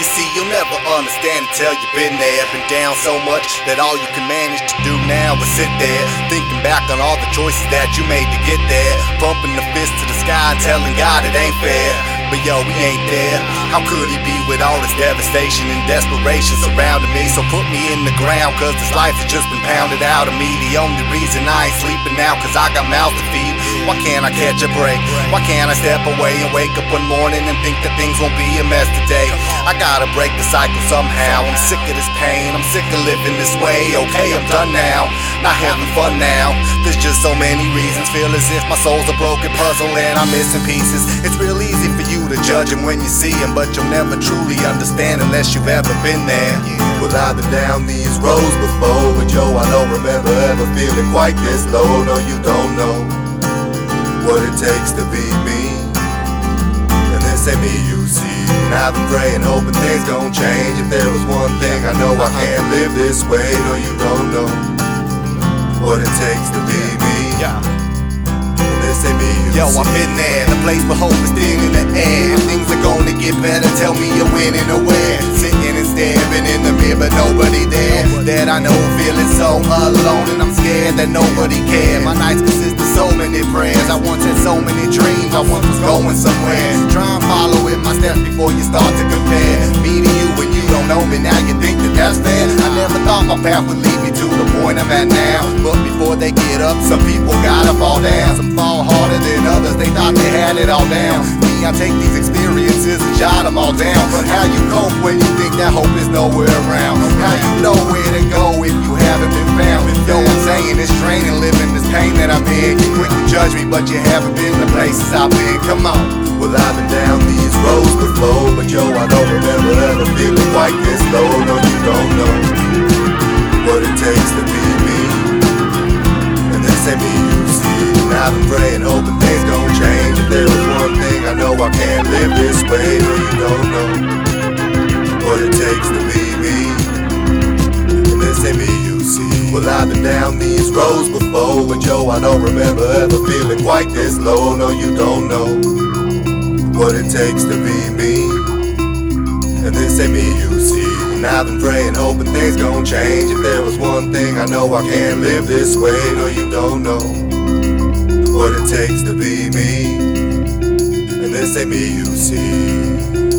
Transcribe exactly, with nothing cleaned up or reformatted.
You see, you'll never understand until you've been there. Been down so much that all you can manage to do now is sit there, thinking back on all the choices that you made to get there. Pumping the fist to the sky and telling God it ain't fair. But yo, we ain't there. How could he be with all this devastation and desperation surrounding me? So put me in the ground, cause this life has just been pounded out of me. The only reason I ain't sleeping now, cause I got mouths to feed. Why can't I catch a break? Why can't I step away and wake up one morning and think that things won't be a mess today? I gotta break the cycle somehow. I'm sick of this pain, I'm sick of living this way. Okay, I'm done now, not having fun now. There's just so many reasons, feel as if my soul's a broken puzzle and I'm missing pieces. It's real easy for you to judge him when you see him, but you'll never truly understand unless you've ever been there. Well, I've been down these roads before, but yo, I don't remember ever feeling quite this low. No, you don't know what it takes to be me, and this ain't me you see. And I've been praying, hoping things gon' change. If there was one thing I know, I can't live this way. No, you don't know what it takes to be me. Yeah. This ain't me you Yo, see. I've been there, the place where hope is still in the air. Things are gonna get better, tell me you're winning or where. Sitting and staring in the mirror, but nobody there. That I know, feeling so alone, and I'm scared that nobody cares. My nights consist of so many prayers. I once had so many dreams, I once was going somewhere. Try and follow in my steps before you start to compare me to you when you don't know me. Now you think that that's fair. I never thought my path would lead me to the point I'm at now. But before they get up, some people gotta fall down. Some fall harder than others, they thought they had it all down. Me, I take these experiences and jot them all down. But how you cope when you think that hope is nowhere around? How you know where to go if you haven't been found? Yo, I'm saying it's draining living this pain that I'm in. You quick to judge me, but you haven't been the places I've been. Come on. Well, I've been down these roads before, but yo, I don't remember ever feeling quite this low. No, you don't know what it takes to be me, and this ain't me you see. And I've been praying, hoping things gon' change. If there was one thing I know, I can't live this way. No, you don't know what it takes to be me, and this ain't me you see. Well, I've been down these roads before, but yo, I don't remember ever feeling quite this low. No, you don't know what it takes to be me, and this ain't me you see. And I've been praying, hoping things gon' change. If there was one thing I know, I can't live this way. No, you don't know what it takes to be me, and this ain't me you see.